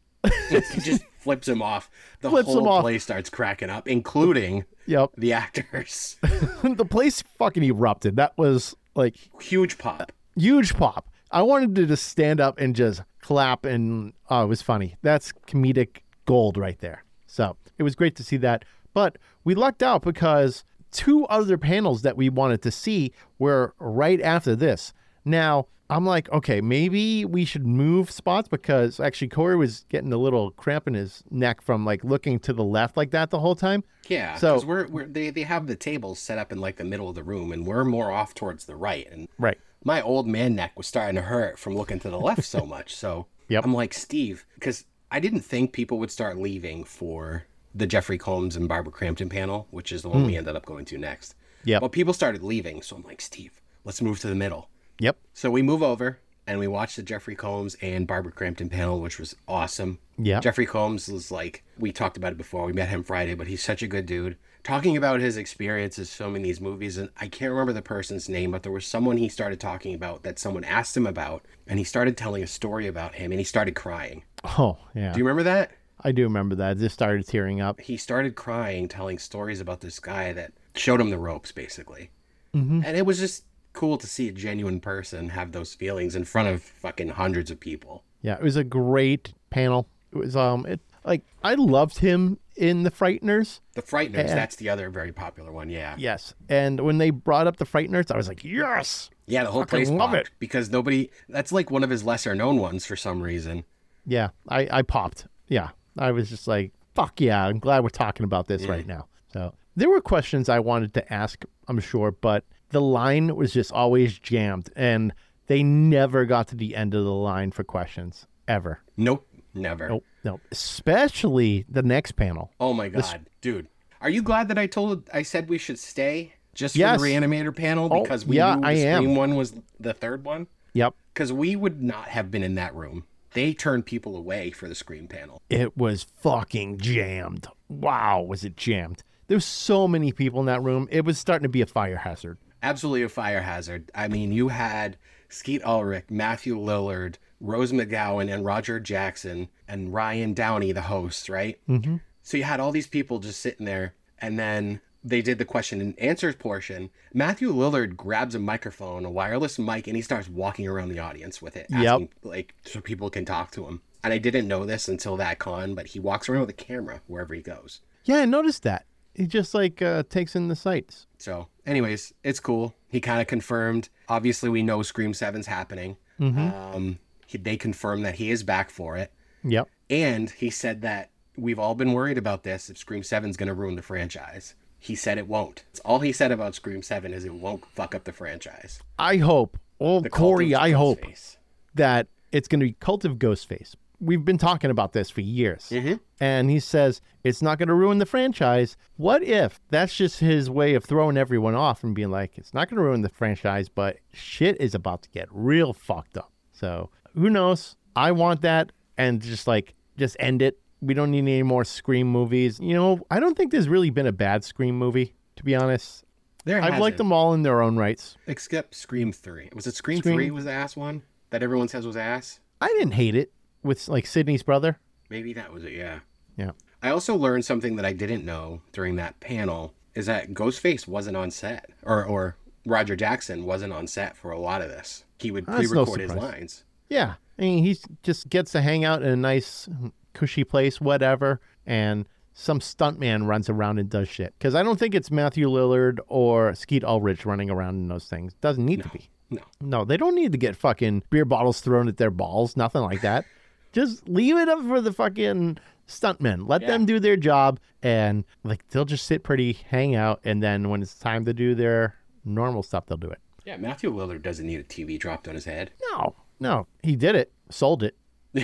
S5: He just flips him off. The
S3: Flips him
S5: whole
S3: off.
S5: place starts cracking up, including
S3: yep.
S5: the actors.
S3: The place fucking erupted. That was like
S5: Huge pop.
S3: huge pop. I wanted to just stand up and just clap, and oh, it was funny. That's comedic gold right there. So it was great to see that. But we lucked out because two other panels that we wanted to see were right after this. Now, I'm like, okay, maybe we should move spots because actually Corey was getting a little cramp in his neck from like looking to the left like that the whole time.
S5: Yeah,
S3: So-
S5: because we're, we're they, they have the tables set up in like the middle of the room, and we're more off towards the right. And
S3: Right.
S5: my old man neck was starting to hurt from looking to the left so much. So
S3: Yep.
S5: I'm like, Steve, because I didn't think people would start leaving for the Jeffrey Combs and Barbara Crampton panel, which is the one we ended up going to next.
S3: Yep.
S5: Well, people started leaving, so I'm like, Steve, let's move to the middle.
S3: Yep.
S5: So we move over and we watched the Jeffrey Combs and Barbara Crampton panel, which was awesome.
S3: Yeah.
S5: Jeffrey Combs was like, we talked about it before. We met him Friday, but he's such a good dude. Talking about his experiences filming these movies, and I can't remember the person's name, but there was someone he started talking about that someone asked him about, and he started telling a story about him, and he started crying.
S3: Oh, yeah.
S5: Do you remember that?
S3: I do remember that. I just started tearing up.
S5: He started crying, telling stories about this guy that showed him the ropes, basically. Mm-hmm. And it was just cool to see a genuine person have those feelings in front of fucking hundreds of people.
S3: Yeah, it was a great panel. It was um it like I loved him in The Frighteners.
S5: The Frighteners,
S3: Yeah.
S5: that's the other very popular one, yeah.
S3: Yes. And when they brought up The Frighteners, I was like, "Yes."
S5: Yeah, the whole
S3: Fucking
S5: place
S3: love
S5: popped
S3: it.
S5: because nobody, that's like one of his lesser known ones for some reason.
S3: Yeah, I I popped. Yeah. I was just like, "Fuck yeah, I'm glad we're talking about this right now." So, there were questions I wanted to ask, I'm sure, but the line was just always jammed and they never got to the end of the line for questions ever.
S5: Nope, never.
S3: Nope. Nope. Especially the next panel.
S5: Oh my god, dude. Are you glad that I told, I said we should stay just
S3: Yes.
S5: for the Reanimator panel
S3: Oh,
S5: because we
S3: yeah,
S5: knew the
S3: I am.
S5: Scream one was the third one?
S3: Yep.
S5: Because we would not have been in that room. They turned people away for the Scream panel.
S3: It was fucking jammed. Wow, was it jammed? There's so many people in that room. It was starting to be a fire hazard.
S5: Absolutely a fire hazard. I mean, you had Skeet Ulrich, Matthew Lillard, Rose McGowan, and Roger Jackson, and Ryan Downey, the host, right? Mm-hmm. So you had all these people just sitting there, and then they did the question and answers portion. Matthew Lillard grabs a microphone, a wireless mic, and he starts walking around the audience with it,
S3: Yep.
S5: asking, like, so people can talk to him. And I didn't know this until that con, but he walks around with a camera wherever he goes.
S3: Yeah, I noticed that. He just like uh, takes in the sights.
S5: So, anyways, it's cool. He kind of confirmed. Obviously, we know Scream seven's happening. Um, he, they confirmed that he is back for it.
S3: Yep.
S5: And he said that we've all been worried about this, if Scream seven's going to ruin the franchise. He said it won't. It's all he said about Scream seven is it won't fuck up the franchise.
S3: I hope. Oh,
S5: The cult
S3: Corey,
S5: of
S3: I hope
S5: Ghostface.
S3: that it's going to be Cult of Ghostface. We've been talking about this for years.
S5: Mhm.
S3: And he says it's not going to ruin the franchise. What if that's just his way of throwing everyone off and being like, it's not going to ruin the franchise, but shit is about to get real fucked up. So who knows? I want that and just like, just end it. We don't need any more Scream movies. You know, I don't think there's really been a bad Scream movie, to be honest.
S5: There
S3: I've liked
S5: hasn't.
S3: them all in their own rights.
S5: Except Scream three. Was it Scream,
S3: Scream-
S5: three was the ass one? That everyone says was ass?
S3: I didn't hate it with like Sydney's brother.
S5: Maybe that was it, yeah.
S3: Yeah.
S5: I also learned something that I didn't know during that panel, is that Ghostface wasn't on set. Or or Roger Jackson wasn't on set for a lot of this. He would
S3: That's no
S5: pre-record his
S3: surprise.
S5: lines.
S3: Yeah. I mean, he just gets to hang out in a nice, cushy place, whatever, and some stuntman runs around and does shit. Because I don't think it's Matthew Lillard or Skeet Ulrich running around in those things. Doesn't need to be.
S5: No.
S3: No, they don't need to get fucking beer bottles thrown at their balls. Nothing like that. Just leave it up for the fucking stuntmen. Let
S5: Yeah.
S3: them do their job, and like they'll just sit pretty, hang out, and then when it's time to do their normal stuff, they'll do it.
S5: Yeah, Matthew Lillard doesn't need a T V dropped on his head.
S3: No, no, he did it. Sold it.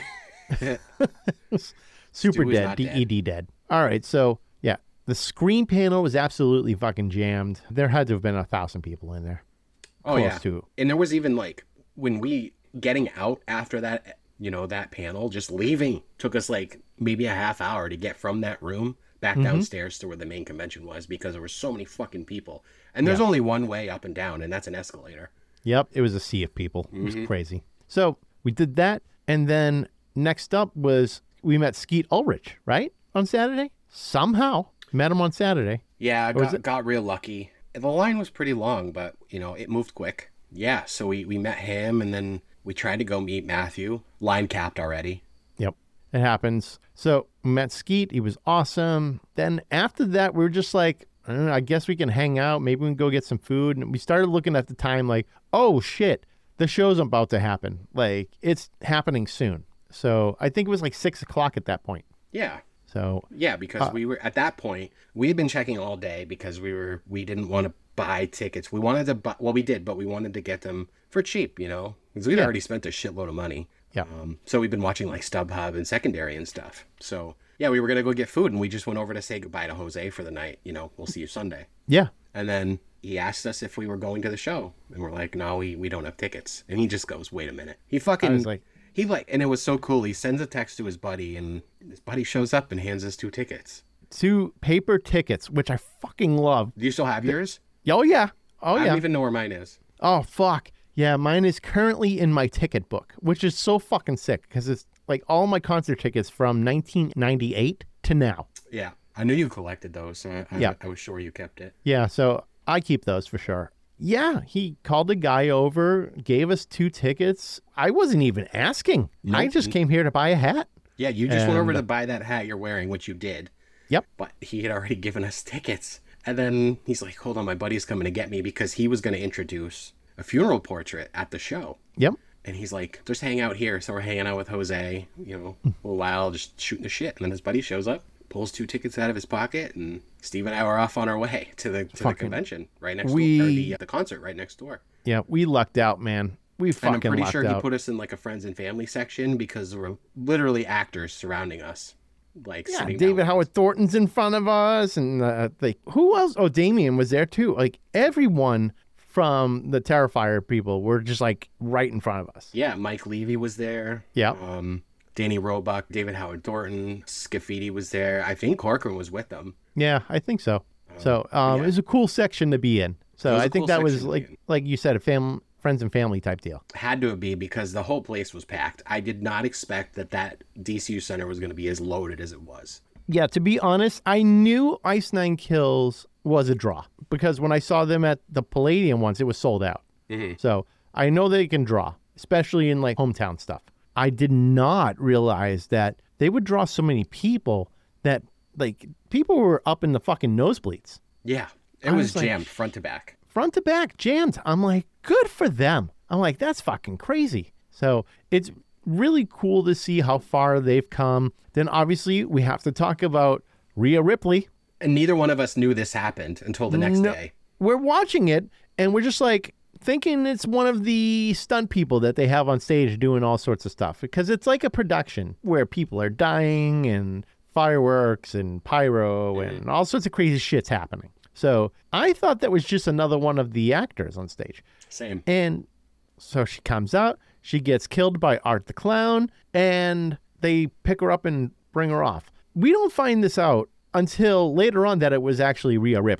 S3: Super
S5: Stu is
S3: dead.
S5: not
S3: D
S5: dead.
S3: E D dead. All right, so yeah, the Scream panel was absolutely fucking jammed. There had to have been a thousand people in there.
S5: Oh
S3: Close
S5: yeah.
S3: to.
S5: And there was even like when we getting out after that, you know, that panel, just leaving took us like maybe a half hour to get from that room back
S3: Mm-hmm.
S5: downstairs to where the main convention was because there were so many fucking people. And there's only one way up and down, and that's an escalator.
S3: Yep, it was a sea of people. It
S5: Mm-hmm.
S3: was crazy. So we did that, and then next up was we met Skeet Ulrich, right? On Saturday? Somehow. Met him on Saturday.
S5: Yeah, I
S3: was
S5: got,
S3: it-
S5: got real lucky. The line was pretty long, but you know, it moved quick. Yeah, so we, we met him, and then we tried to go meet Matthew. Line capped already.
S3: Yep, it happens. So we met Skeet. He was awesome. Then after that, we were just like, I don't know, I guess we can hang out. Maybe we can go get some food. And we started looking at the time like, oh, shit, the show's about to happen. Like, it's happening soon. So I think it was like six o'clock at that point.
S5: Yeah.
S3: So
S5: Yeah, because
S3: Uh,
S5: we were at that point, we had been checking all day because we were we didn't want to buy tickets. We wanted to buy, well, we did, but we wanted to get them for cheap, you know, because we'd
S3: Yeah.
S5: already spent a shitload of money.
S3: Yeah.
S5: Um, so we've been watching like StubHub and Secondary and stuff. So yeah, we were gonna go get food, and we just went over to say goodbye to Jose for the night. You know, we'll see you Sunday.
S3: yeah,
S5: And then he asked us if we were going to the show, and we're like, no, we we don't have tickets. And he just goes, wait a minute. He fucking
S3: I was like,
S5: he like, and it was so cool. He sends a text to his buddy, and his buddy shows up and hands us two tickets.
S3: two paper tickets, which I fucking love.
S5: Do you still have yours?
S3: Oh, yeah. Oh,
S5: I
S3: yeah.
S5: don't even know where mine is.
S3: Oh, fuck. Yeah, mine is currently in my ticket book, which is so fucking sick because it's like all my concert tickets from nineteen ninety-eight to now.
S5: Yeah, I knew you collected those, so I, I,
S3: Yeah.
S5: I was sure you kept it.
S3: Yeah, so I keep those for sure. Yeah, he called a guy over, gave us two tickets. I wasn't even asking. I
S5: Nope.
S3: just came here to buy a hat.
S5: Yeah, you just went over
S3: And-
S5: to buy that hat you're wearing, which you did.
S3: Yep.
S5: But he had already given us tickets. And then he's like, hold on, my buddy's coming to get me because he was going to introduce a funeral portrait at the show.
S3: Yep.
S5: And he's like, just hang out here. So we're hanging out with Jose, you know, a little while, just shooting the shit. And then his buddy shows up, pulls two tickets out of his pocket, and Steve and I were off on our way to the to the
S3: Fucking-
S5: convention right next
S3: we-
S5: door, or the, the concert right next door.
S3: Yeah, we lucked out, man. We
S5: And
S3: fucking
S5: I'm pretty
S3: lucked
S5: sure
S3: out.
S5: he put us in like a friends and family section because there were literally actors surrounding us. Like
S3: Yeah,
S5: sitting
S3: David
S5: down.
S3: Howard Thornton's in front of us, and uh, like who else? Oh, Damien was there too. Like everyone from the Terrifier people were just like right in front of us.
S5: Yeah, Mike Levy was there.
S3: Yeah.
S5: Um, Danny Roebuck, David Howard Thornton, Scafidi was there. I think Corcoran was with them.
S3: Yeah, I think so. So um,
S5: yeah.
S3: it was a cool section to be in. So
S5: It was
S3: I
S5: a
S3: think
S5: cool
S3: that was
S5: section to be
S3: like
S5: in.
S3: like you said, a fam friends and family type deal.
S5: Had to be because the whole place was packed. I did not expect that that D C U Center was going to be as loaded as it was.
S3: Yeah, to be honest, I knew Ice Nine Kills was a draw because when I saw them at the Palladium once, it was sold out.
S5: Mm-hmm.
S3: So I know they can draw, especially in like hometown stuff. I did not realize that they would draw so many people that like people were up in the fucking nosebleeds,
S5: Yeah, it
S3: I
S5: was,
S3: was like,
S5: jammed front to back.
S3: front to back, jammed. I'm like, good for them. I'm like, that's fucking crazy. So it's really cool to see how far they've come. Then obviously we have to talk about Rhea Ripley.
S5: And neither one of us knew this happened until the next
S3: No-
S5: day.
S3: We're watching it and we're just like thinking it's one of the stunt people that they have on stage doing all sorts of stuff because it's like a production where people are dying and fireworks and pyro and all sorts of crazy shit's happening. So I thought that was just another one of the actors on stage.
S5: Same.
S3: And so she comes out, she gets killed by Art the Clown, and they pick her up and bring her off. We don't find this out until later on that it was actually Rhea Ripley.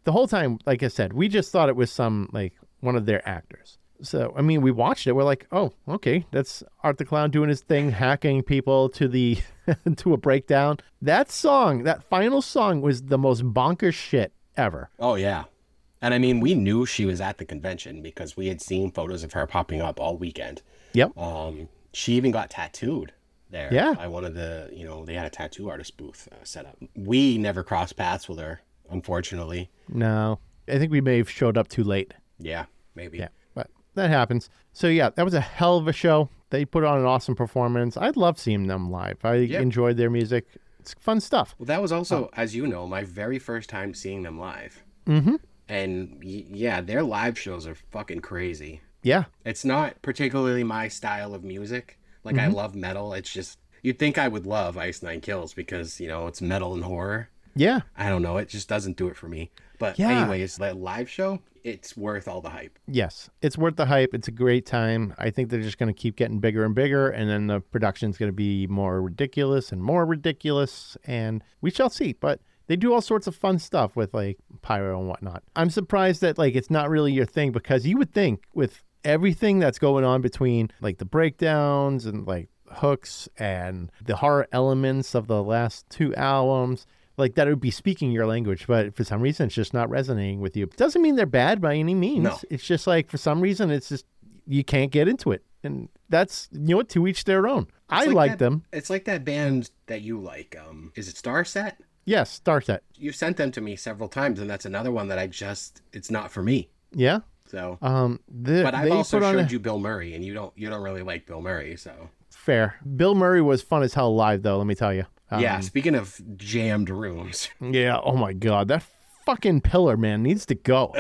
S3: the whole time, like I said, we just thought it was some, like, one of their actors. So, I mean, we watched it. We're like, oh, okay, that's Art the Clown doing his thing, hacking people to the to a breakdown. That song, that final song was the most bonkers shit ever.
S5: Oh, yeah. And I mean, we knew she was at the convention because we had seen photos of her popping up all weekend.
S3: Yep.
S5: Um, she even got tattooed there.
S3: Yeah.
S5: By one of the, you know, they had a tattoo artist booth uh, set up. We never crossed paths with her, unfortunately.
S3: No, I think we may have showed up too late.
S5: Yeah, maybe.
S3: Yeah, but that happens. So yeah, that was a hell of a show. They put on an awesome performance. I love seeing them live. I
S5: Yep.
S3: enjoyed their music. It's fun stuff.
S5: Well, that was also, as you know, my very first time seeing them live.
S3: Mm-hmm.
S5: And y- yeah, their live shows are fucking crazy.
S3: Yeah.
S5: It's not particularly my style of music. Like, I love metal. It's just, you'd think I would love Ice Nine Kills because, you know, it's metal and horror.
S3: Yeah.
S5: I don't know. It just doesn't do it for me. But
S3: Yeah.
S5: anyways, that live show, it's worth all the hype.
S3: Yes. It's worth the hype. It's a great time. I think they're just going to keep getting bigger and bigger, and then the production's going to be more ridiculous and more ridiculous, and we shall see. But they do all sorts of fun stuff with, like, pyro and whatnot. I'm surprised that, like, it's not really your thing, because you would think with everything that's going on between, like, the breakdowns and, like, hooks and the horror elements of the last two albums, like, that it would be speaking your language, but for some reason it's just not resonating with you. It doesn't mean they're bad by any means.
S5: No.
S3: It's just like, for some reason, it's just, you can't get into it. And that's, you know what, to each their own. I
S5: like
S3: like
S5: that-
S3: them.
S5: It's like that band that you like. Um, is it Starset?
S3: Yes, Starset.
S5: You've sent them to me several times, and that's another one that I just, it's not for me.
S3: Yeah.
S5: So,
S3: Um, the,
S5: but I've
S3: they
S5: also
S3: put on
S5: showed
S3: a,
S5: you Bill Murray, and you don't, you don't really like Bill Murray, so.
S3: fair. Bill Murray was fun as hell live, though, let me tell you. Um,
S5: Yeah, speaking of jammed rooms.
S3: Yeah, oh my God. That fucking pillar, man, needs to go.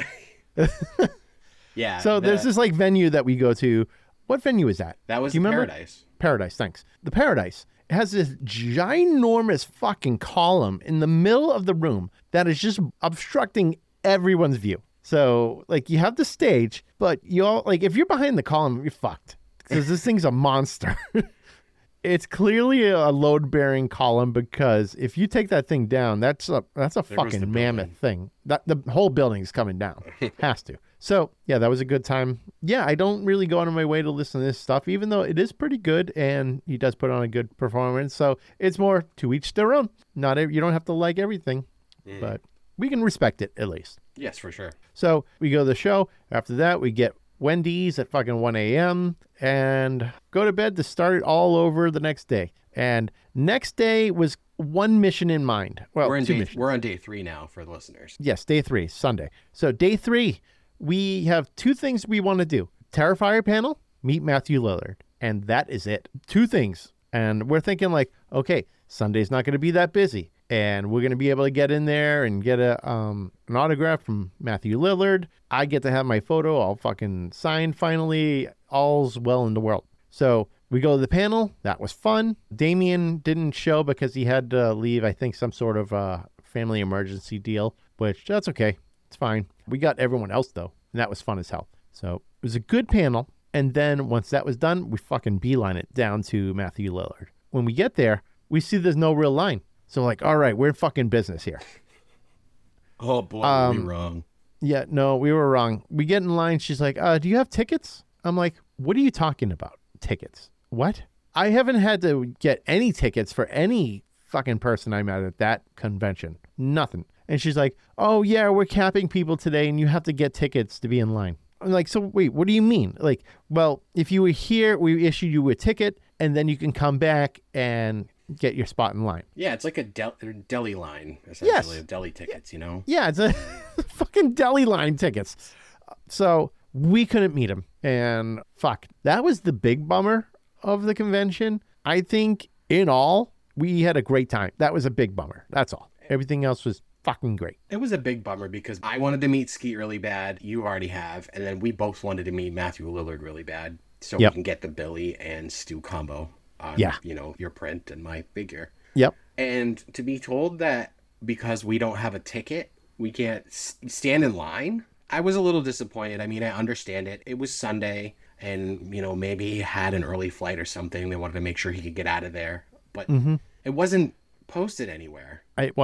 S5: Yeah.
S3: So
S5: the-
S3: there's this, like, venue that we go to. What venue is that?
S5: That was
S3: Do you remember?
S5: Paradise.
S3: Paradise, thanks. The Paradise. It has this ginormous fucking column in the middle of the room that is just obstructing everyone's view. So, like, you have the stage, but you all, like, if you're behind the column, you're fucked. Because this thing's a monster. It's clearly a load-bearing column, because if you take that thing down, that's a that's a
S5: There goes the
S3: fucking mammoth
S5: building.
S3: thing. That the whole building's coming down. Has to. So yeah, that was a good time. Yeah, I don't really go out of my way to listen to this stuff, even though it is pretty good, and he does put on a good performance. So it's more to each their own. Not ev- you don't have to like everything, but we can respect it at least.
S5: Yes, for sure.
S3: So we go to the show. After that, we get Wendy's at fucking one a.m. and go to bed to start it all over the next day. And next day was one mission in mind. Well,
S5: we're in
S3: two
S5: day,
S3: missions.
S5: we're on day three now for the listeners.
S3: Yes, day three, Sunday. So day three, we have two things we want to do. Terrifier panel, meet Matthew Lillard. And that is it. Two things. And we're thinking, like, okay, Sunday's not going to be that busy. And we're going to be able to get in there and get a um, an autograph from Matthew Lillard. I get to have my photo all fucking signed finally. All's well in the world. So we go to the panel. That was fun. Damien didn't show because he had to leave, I think, some sort of uh, family emergency deal, which that's okay. It's fine. We got everyone else, though, and that was fun as hell. So it was a good panel. And then once that was done, we fucking beeline it down to Matthew Lillard. When we get there, we see there's no real line. So, like, all right, we're in fucking business here.
S5: Oh boy,
S3: Um,
S5: we wrong.
S3: Yeah, no, we were wrong. We get in line. She's like, uh, do you have tickets? I'm like, what are you talking about? Tickets? What? I haven't had to get any tickets for any fucking person I met at that convention. Nothing. And she's like, oh, yeah, we're capping people today, and you have to get tickets to be in line. I'm like, so wait, what do you mean? Like, well, if you were here, we issued you a ticket, and then you can come back and get your spot in line.
S5: Yeah, it's like a del- deli line, essentially,
S3: Yes.
S5: of deli tickets, you know?
S3: Yeah, it's a fucking deli line tickets. So we couldn't meet him. And fuck, that was the big bummer of the convention. I think in all, we had a great time. That was a big bummer. That's all. Everything else was fucking great.
S5: It was a big bummer because I wanted to meet Skeet really bad. You already have. And then we both wanted to meet Matthew Lillard really bad. So
S3: Yep.
S5: we can get the Billy and Stu combo on,
S3: Yeah.
S5: you know, your print and my figure.
S3: Yep.
S5: And to be told that because we don't have a ticket, we can't s- stand in line, I was a little disappointed. I mean, I understand it. It was Sunday and, you know, maybe he had an early flight or something. They wanted to make sure he could get out of there. But
S3: Mm-hmm.
S5: it wasn't posted anywhere.
S3: It wasn't.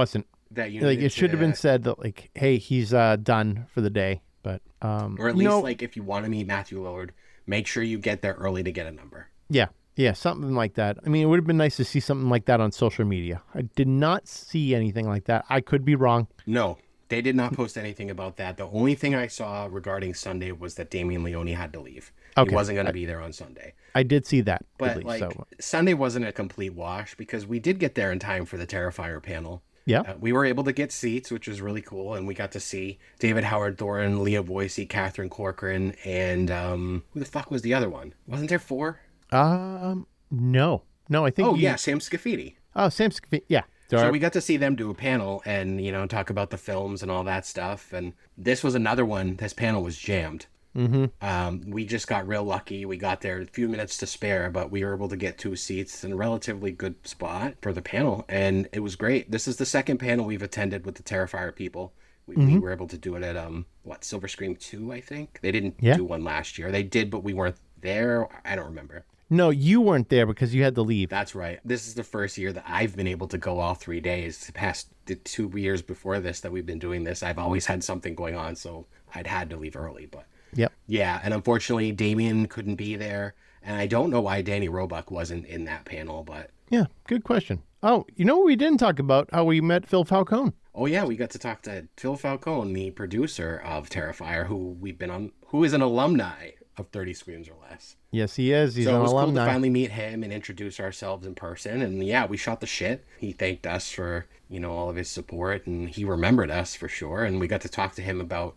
S5: that you
S3: Like
S5: needed
S3: it should have
S5: to-
S3: been said that like, hey, he's uh, done for the day. But um,
S5: or at
S3: you
S5: least
S3: know,
S5: like if you want to meet Matthew Lillard, make sure you get there early to get a number.
S3: yeah, yeah, something like that. I mean, it would have been nice to see something like that on social media. I did not see anything like that. I could be wrong.
S5: No, they did not post anything about that. The only thing I saw regarding Sunday was that Damian Leone had to leave.
S3: Okay.
S5: He wasn't going to be there on Sunday.
S3: I did see that. at
S5: But
S3: least,
S5: like
S3: so.
S5: Sunday wasn't a complete wash because we did get there in time for the Terrifier panel.
S3: Yeah.
S5: Uh, we were able to get seats, which was really cool, and we got to see David Howard Thorne, Leah Boyce, Catherine Corcoran, and um, who the fuck was the other one? Wasn't there four?
S3: Um, no, no, I think.
S5: Oh
S3: you-
S5: yeah, Sam Scafidi.
S3: Oh, Sam. Sc- Yeah. There
S5: So
S3: are-
S5: we got to see them do a panel and, you know, talk about the films and all that stuff. And this was another one. This panel was jammed.
S3: Mm-hmm.
S5: Um, we just got real lucky. We got there a few minutes to spare, but we were able to get two seats in a relatively good spot for the panel. And it was great. This is the second panel we've attended with the Terrifier people. We, we were able to do it at, um, what, Silver Scream two, I think? They didn't
S3: Yeah.
S5: do one last year. They did, but we weren't there. I don't remember.
S3: No, you weren't there because you had to leave.
S5: That's right. This is the first year that I've been able to go all three days. The past the two years before this that we've been doing this, I've always had something going on, so I'd had to leave early. But
S3: Yep.
S5: yeah, and unfortunately, Damien couldn't be there, and I don't know why Danny Roebuck wasn't in that panel. But
S3: Yeah. Good question. Oh, you know what we didn't talk about? How we met Phil Falcone.
S5: oh yeah, we got to talk to Phil Falcone, the producer of Terrifier, who we've been on, who is an alumni of thirty Screams or Less.
S3: Yes, he is. He's
S5: So
S3: an
S5: it was
S3: alumni.
S5: cool to finally meet him and introduce ourselves in person. And yeah, we shot the shit. He thanked us for, you know, all of his support, and he remembered us for sure. And we got to talk to him about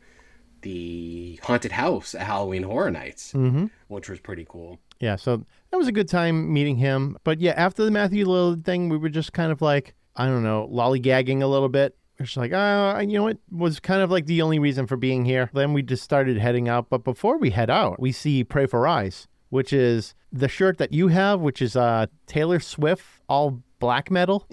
S5: the haunted house at Halloween Horror Nights,
S3: Mhm.
S5: which was pretty cool.
S3: Yeah, so that was a good time meeting him. But yeah, after the Matthew Lillard thing, we were just kind of like, I don't know, lollygagging a little bit. We're just like, oh, you know what, was kind of like the only reason for being here. Then we just started heading out. But before we head out, we see Pray for Eyes, which is the shirt that you have, which is uh, Taylor Swift, all black metal.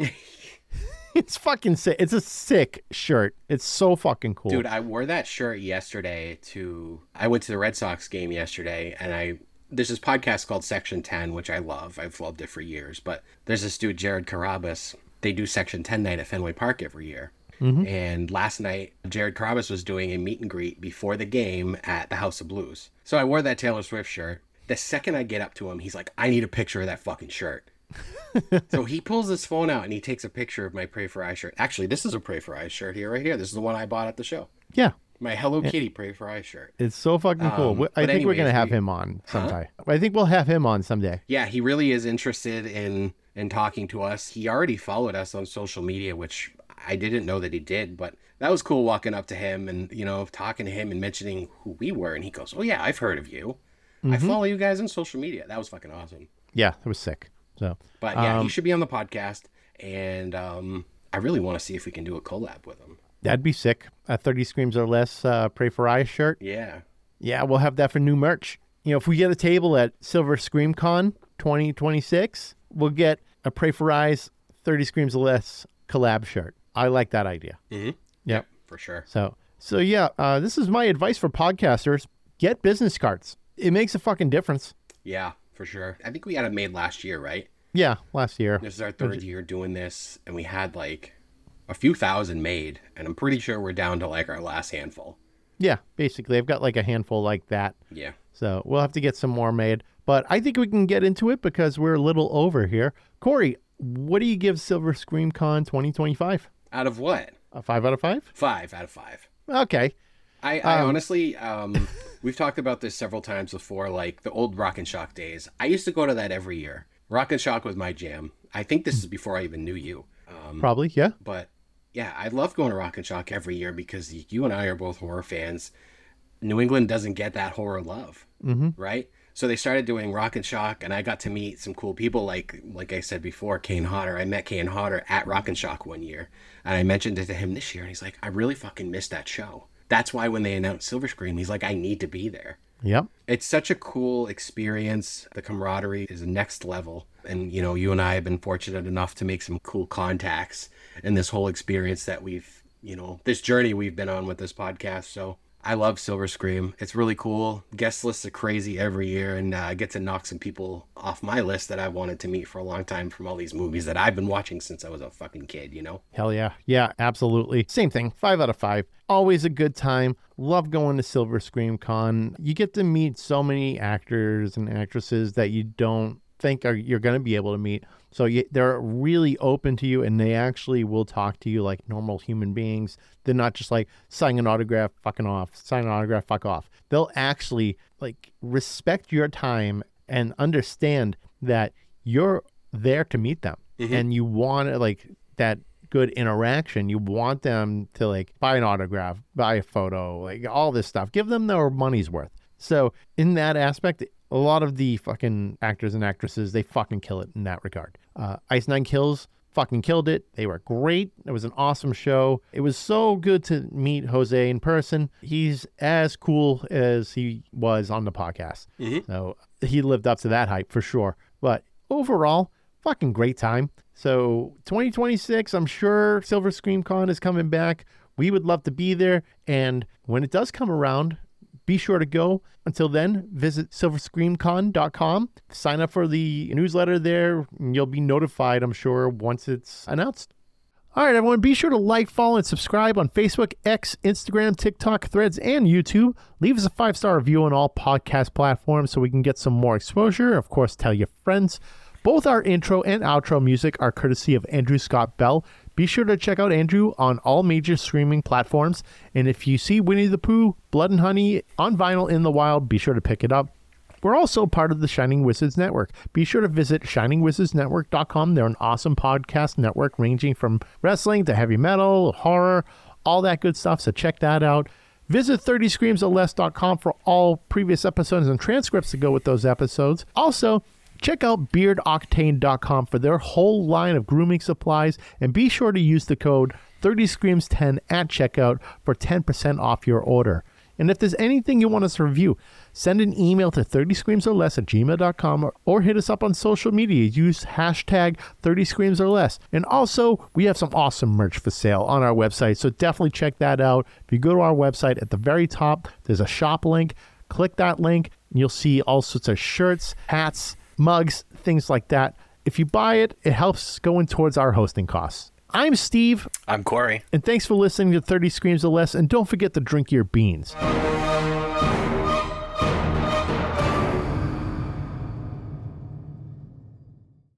S3: It's fucking sick. It's a sick shirt. It's so fucking cool.
S5: Dude, I wore that shirt yesterday to, I went to the Red Sox game yesterday, and I, there's this podcast called Section ten, which I love. I've loved it for years. But there's this dude, Jared Carabas. They do Section ten night at Fenway Park every year. And last night, Jared Carabas was doing a meet and greet before the game at the House of Blues. So I wore that Taylor Swift shirt. The second I get up to him, he's like, I need a picture of that fucking shirt. So he pulls his phone out and he takes a picture of my Pray for Eyes shirt. Actually, this is a Pray for Eyes shirt here, right here. This is the one I bought at the show.
S3: Yeah,
S5: My Hello Kitty Pray for Eyes shirt.
S3: it's so fucking cool.
S5: Um,
S3: We- I
S5: but
S3: think we're going to
S5: anyways,
S3: have
S5: we-
S3: him on sometime. I think we'll have him on someday.
S5: Yeah, he really is interested in in talking to us. He already followed us on social media, which I didn't know that he did, but that was cool walking up to him and, you know, talking to him and mentioning who we were. And he goes, oh, yeah, I've heard of you. I follow you guys on social media. That was fucking awesome.
S3: Yeah, it was sick. So,
S5: But yeah,
S3: um,
S5: he should be on the podcast. And um, I really want to see if we can do a collab with him.
S3: that'd be sick. A thirty Screams or Less uh, Pray for Eyes shirt.
S5: Yeah.
S3: Yeah, we'll have that for new merch. You know, if we get a table at Silver Scream Con twenty twenty-six, we'll get a Pray for Eyes thirty Screams or Less collab shirt. I like that idea.
S5: Mm-hmm.
S3: Yep.
S5: For sure.
S3: So, so yeah, uh, this is my advice for podcasters. Get business cards. It makes a fucking difference.
S5: Yeah, for sure. I think we had it made last year, right?
S3: Yeah, last year.
S5: This is our third year doing this, and we had like a few thousand made, and I'm pretty sure we're down to like our last handful.
S3: Yeah, basically. I've got like a handful like that.
S5: Yeah.
S3: So we'll have to get some more made. But I think we can get into it because we're a little over here. Corey, what do you give Silver Scream Con twenty twenty-five?
S5: Out of what?
S3: A five out of five?
S5: Five out of five.
S3: Okay.
S5: I, I
S3: Um,
S5: honestly, um, we've talked about this several times before, like the old Rock and Shock days. I used to go to that every year. Rock and Shock was my jam. I think this is before I even knew you. Um,
S3: Probably, yeah.
S5: But yeah, I love going to Rock and Shock every year because you and I are both horror fans. New England doesn't get that horror love,
S3: Mm-hmm.
S5: right? So they started doing Rock and Shock, and I got to meet some cool people, like like I said before, Kane Hodder. I met Kane Hodder at Rock and Shock one year, and I mentioned it to him this year, and he's like, I really fucking missed that show. That's why when they announced Silver Scream, he's like, I need to be there.
S3: Yep.
S5: It's such a cool experience. The camaraderie is next level. And, you know, you and I have been fortunate enough to make some cool contacts in this whole experience that we've, you know, this journey we've been on with this podcast. So I love Silver Scream. It's really cool. Guest lists are crazy every year, and uh, I get to knock some people off my list that I wanted to meet for a long time from all these movies that I've been watching since I was a fucking kid, you know?
S3: Hell yeah. Yeah, absolutely. Same thing. Five out of five. Always a good time. Love going to Silver Scream Con. You get to meet so many actors and actresses that you don't think are you're going to be able to meet. So you, they're really open to you, and they actually will talk to you like normal human beings. They're not just like sign an autograph, fucking off, sign an autograph, fuck off. They'll actually like respect your time and understand that you're there to meet them, mm-hmm. and you want like that good interaction. You want them to like buy an autograph, buy a photo, like all this stuff. Give them their money's worth. So in that aspect, a lot of the fucking actors and actresses, they fucking kill it in that regard. Uh, Ice Nine Kills fucking killed it. They were great. It was an awesome show. It was so good to meet Jose in person. He's as cool as he was on the podcast. Mm-hmm. So he lived up to that hype for sure. But overall, fucking great time. So twenty twenty-six, I'm sure Silver Scream Con is coming back. We would love to be there. And when it does come around, be sure to go. Until then, visit silver scream con dot com. Sign up for the newsletter there, and you'll be notified, I'm sure, once it's announced. All right, everyone, be sure to like, follow, and subscribe on Facebook, X, Instagram, TikTok, Threads, and YouTube. Leave us a five-star review on all podcast platforms so we can get some more exposure. Of course, tell your friends. Both our intro and outro music are courtesy of Andrew Scott Bell. Be sure to check out Andrew on all major streaming platforms. And if you see Winnie the Pooh, Blood and Honey on vinyl in the wild, be sure to pick it up. We're also part of the Shining Wizards Network. Be sure to visit shining wizards network dot com. They're an awesome podcast network ranging from wrestling to heavy metal, horror, all that good stuff. So check that out. Visit thirty screams or less dot com for all previous episodes and transcripts to go with those episodes. Also, check out beard octane dot com for their whole line of grooming supplies, and be sure to use the code thirty screams ten at checkout for ten percent off your order. And if there's anything you want us to review, send an email to thirty screams or less at gmail dot com or, or hit us up on social media. Use hashtag thirty screams or less. And also, we have some awesome merch for sale on our website, so definitely check that out. If you go to our website, at the very top, there's a shop link. Click that link, and you'll see all sorts of shirts, hats, mugs, things like that. If you buy it, it helps going towards our hosting costs. I'm Steve.
S4: I'm Corey.
S3: And thanks for listening to thirty Screams or Less. And don't forget to drink your beans.